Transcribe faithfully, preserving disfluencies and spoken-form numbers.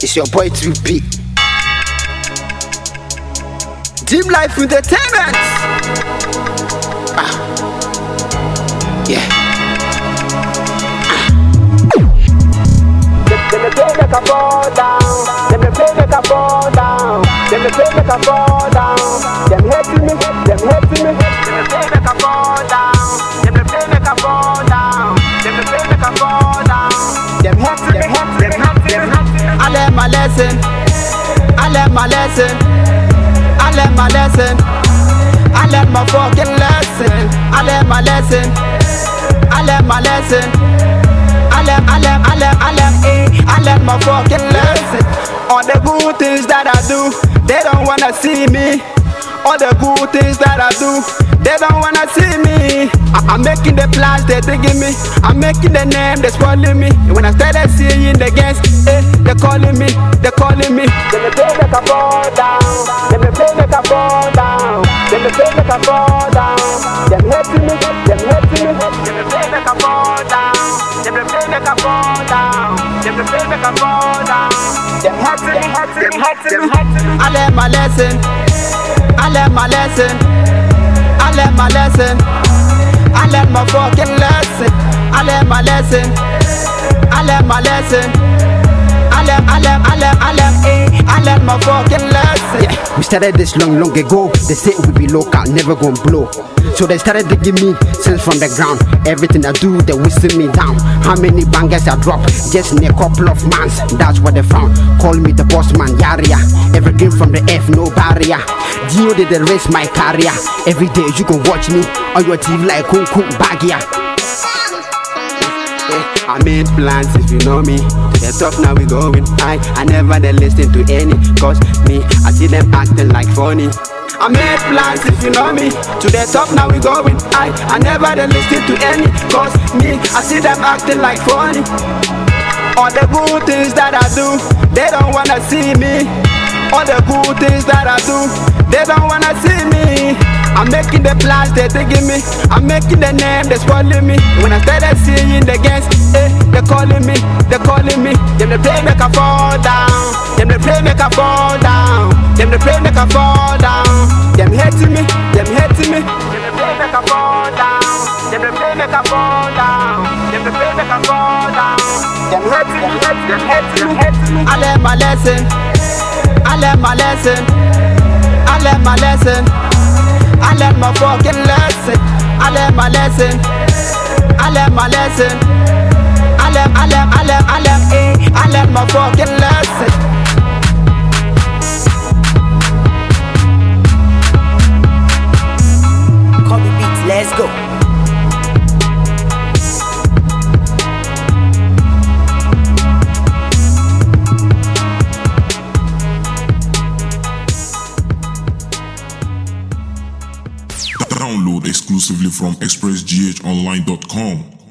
It's your boy two B. Team Life Entertainment. Ah. Yeah. Let me play make a fall down. Let me play make a fall down. Let me play make a fall down. Them hating me, them hating me. Let me play make a fall down. Let me play make a fall down. Let me play make a fall down. Them hating me, them hating me. I learned my lesson. I learned my lesson. I learned my lesson. I learned my fucking lesson. I learned my lesson. I learned my lesson. I learned, I learned, I learned, I learned, eh, I learned my fucking lesson. All the good things that I do, they don't wanna see me. All the good things that I do, they don't wanna see me. I I'm making the plans, they digging me. I'm making the name, they spoiling me. And when I started seeing the gangs, eh, they calling me, they calling me. Let me play make a fall down. Let me play make a fall down. Let me play make a fall down. Them hating me, them hating me. Let me play make a fall down. Let me play make a fall down. Let me play make a fall down. Them hating me, them hating me, hating me. I learned my lesson. I learned my lesson. I learned my lesson. I learned my fucking lesson. I learned my lesson. I learned my lesson. I learned, I learned, I learned, I learned, eh, I learned my fucking lesson. Yeah, we started this long, long ago. They say we be local, never gon' blow. So they started digging me since from the ground. Everything I do, they whistle me down. How many bangers I drop just in a couple of months? That's what they found. Call me the boss man, Yaria. Everything from the F, no barrier. Gio did the race my career. Every day you can watch me on your T V like Kung Kung Bagia. I made plans if you know me. To the top now we going. I I never they listen to any. Cause me, I see them acting like funny. I made plans if you know me. To the top now we going. I I never they listen to any. Cause me, I see them acting like funny. All the good things that I do, they don't wanna see me. All the good things that I do, they don't wanna see me. I'm making the plans, they digging me. I'm making the name, they spoiling me. When I started seeing the gangs, eh, they calling me, they calling me. Them they play make a fall down. Them they play make a fall down. Them they play make a fall down. Them hating me, them hating me. Them they play make a fall down. Them they play make a fall down. Them they play make a fall down. Them hating me, them hating me, hating me. I learned my lesson. I learned my lesson. I learned my lesson. I learned my fucking lesson. I learned my lesson. I learned my lesson. I learned, I learned, I learned, I learned, eh, I learned my fucking lesson. Copy beats, let's go. Download exclusively from express g h online dot com.